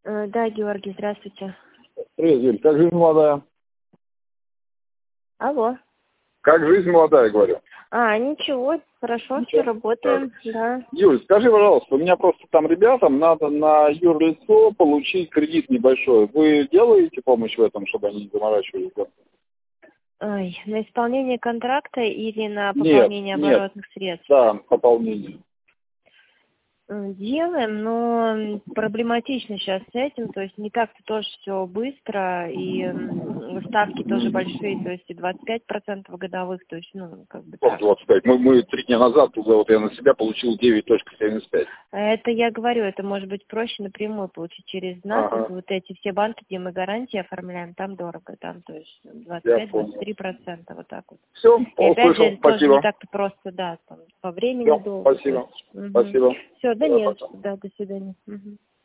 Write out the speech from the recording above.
Да, Георгий, здравствуйте. Привет, Юль, как жизнь молодая? Алло. Как жизнь молодая, говорю. Ничего, хорошо, все работаем, да. Юль, скажи, пожалуйста, у меня просто там ребятам надо на юрлицо получить кредит небольшой. Вы делаете помощь в этом, чтобы они не заморачивались? Ой, на исполнение контракта или на Нет, пополнение оборотных средств? да, пополнение. Делаем, но проблематично сейчас с этим, то есть не так-то тоже все быстро, и ставки тоже большие, то есть и 25% годовых, то есть, как бы Как так. 25? Мы 3 дня назад, вот я на себя получил 9,75. Это я говорю, это может быть проще напрямую получить через нас, Ага. вот эти все банки, где мы гарантии оформляем, там дорого, там, то есть 25-23%, вот так вот. Все, И опять же, услышал, это тоже не спасибо. так-то просто, да, там, по времени Все, долго. спасибо. Угу. Спасибо. Все, да нет, Пока. да, до свидания. Угу.